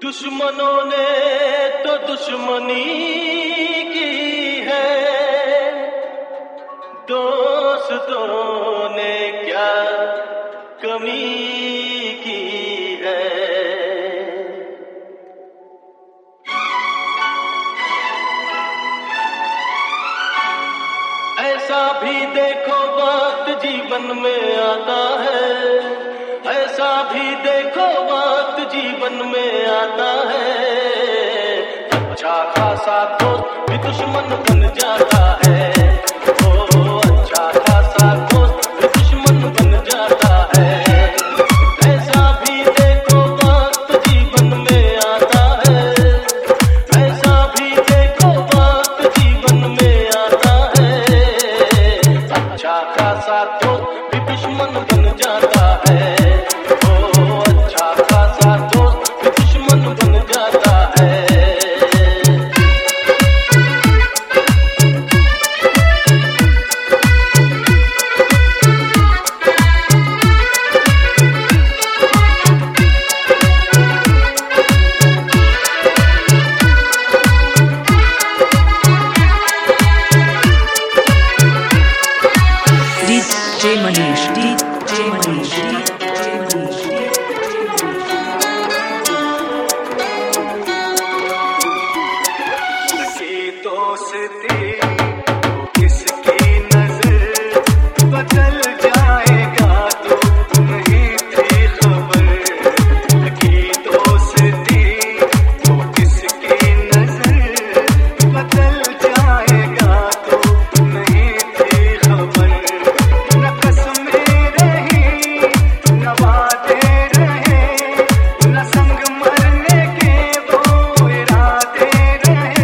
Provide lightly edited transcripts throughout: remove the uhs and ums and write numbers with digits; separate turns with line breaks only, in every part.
दुश्मनों ने तो दुश्मनी की है, दोस्तों ने क्या कमी की है। ऐसा भी देखो वक्त जीवन में आता है, ऐसा भी देखो वक्त जीवन में आता है। अच्छा खासा दोस्त भी दुश्मन बन जाता है, ओ अच्छा खासा दोस्त भी दुश्मन बन जाता है। ऐसा भी देखो वक्त जीवन में आता है, ऐसा भी देखो वक्त जीवन में आता है। अच्छा खासा दोस्त भी दुश्मन बन जाता है, अच्छा खासा दोस्त भी दुश्मन बन जाता है।
DJ Manish, DJ Manish, DJ Manish.
दोस्ती किसकी नजर बदल जाएगा तो नहीं थी खबर की। दोस्ती तो किसकी नजर बदल जाएगा तो नहीं थी खबर। न कसमें रही न वादे रहे, न संग मरने के वो इरादे रहे।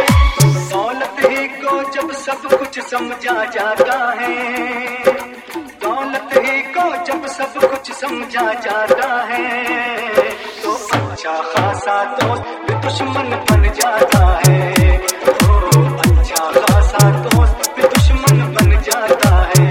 जब सब कुछ समझा जाता है, दौलत ही को जब सब कुछ समझा जाता है, तो अच्छा खासा दोस्त भी दुश्मन बन जाता है। ओ अच्छा खासा दोस्त भी दुश्मन बन जाता है।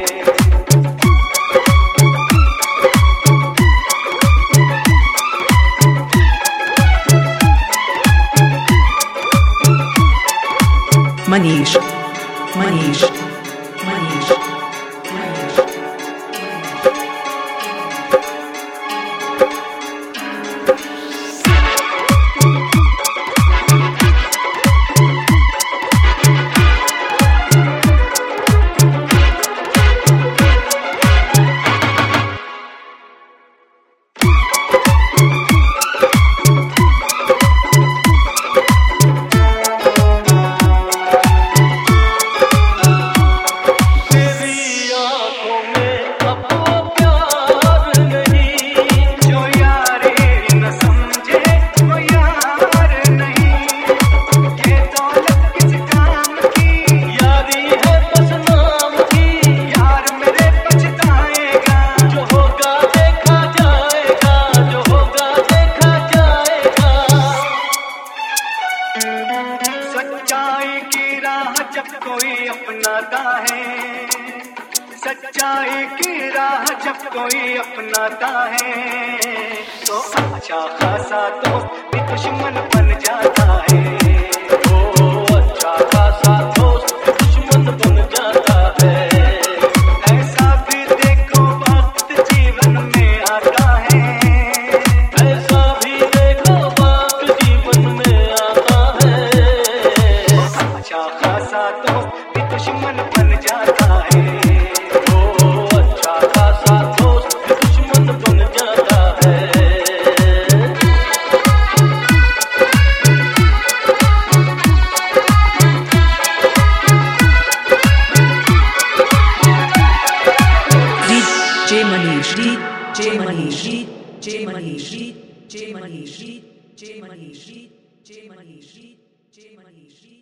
Manish, Manish, Manish, Manish. सच्चाई की राह जब कोई अपनाता है, सच्चाई की राह जब कोई अपनाता है, तो अच्छा खासा दोस्त भी दुश्मन बन जाता है। ओ अच्छा खासा दोस्त भी दुश्मन बन जाता है। ऐसा भी देखो वक्त जीवन में आता है, ऐसा भी देखो वक्त जीवन में आता है। अच्छा खासा दोस्त भी दुश्मन बन जाता है, ओ अच्छा खासा दोस्त भी दुश्मन बन जाता है। DJ Manish, DJ Manish, DJ Manish, DJ Manish, DJ Manish, DJ Manish, DJ Manish.